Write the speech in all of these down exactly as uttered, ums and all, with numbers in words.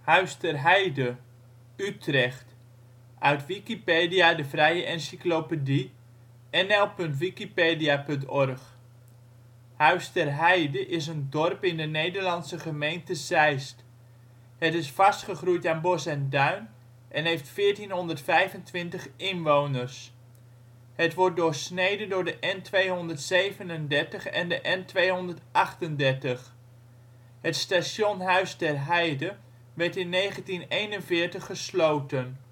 Huis ter Heide (Utrecht), uit Wikipedië, de vrije encyclopedie. N L punt wikipedia punt org. Huis ter Heide is een dorp in de Nederlandse gemeente Zeist. Het is vastgegroeid aan bos en duin en heeft veertienhonderdvijfentwintig inwoners. Het wordt doorsneden door de N tweehonderdzevenendertig en de N tweehonderdachtendertig. Het station Huis ter Heide werd in negentien eenenveertig gesloten.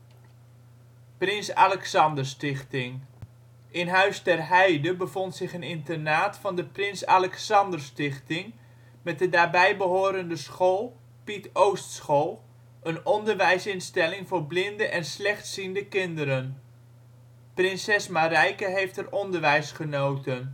Prins Alexander-Stichting. In Huis ter Heide bevond zich een internaat van de Prins Alexander-Stichting met de daarbij behorende school Piet Oost School, een onderwijsinstelling voor blinde en slechtziende kinderen. Prinses Marijke heeft er onderwijs genoten.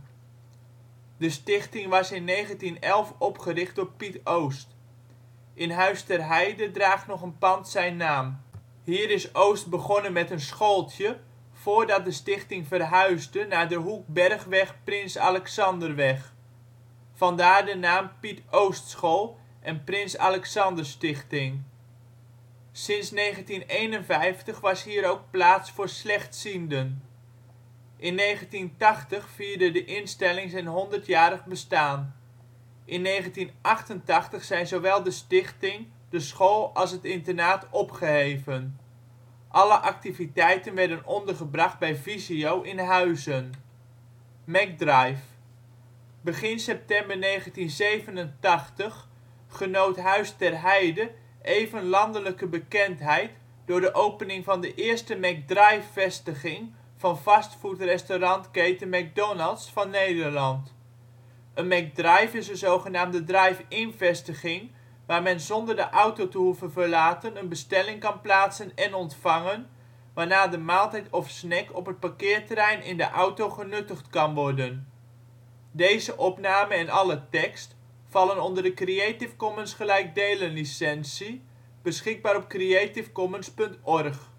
De stichting was in negentien elf opgericht door Piet Oost. In Huis ter Heide draagt nog een pand zijn naam. Hier is Oost begonnen met een schooltje voordat de stichting verhuisde naar de hoek Bergweg/Prins Alexanderweg. Vandaar de naam Piet Oost School en Prins Alexander-Stichting. Sinds negentien eenenvijftig was hier ook plaats voor slechtzienden. In negentien tachtig vierde de instelling zijn honderdjarig bestaan. In negentien achtentachtig zijn zowel de stichting, de school als het internaat opgeheven. Alle activiteiten werden ondergebracht bij Visio in Huizen. McDrive. Begin september negentien zevenentachtig genoot Huis ter Heide even landelijke bekendheid door de opening van de eerste McDrive-vestiging van fastfood-restaurantketen McDonald 's van Nederland. Een McDrive is een zogenaamde drive-in vestiging waar men zonder de auto te hoeven verlaten een bestelling kan plaatsen en ontvangen, waarna de maaltijd of snack op het parkeerterrein in de auto genuttigd kan worden. Deze opname en alle tekst vallen onder de Creative Commons gelijkdelen licentie, beschikbaar op creativecommons punt org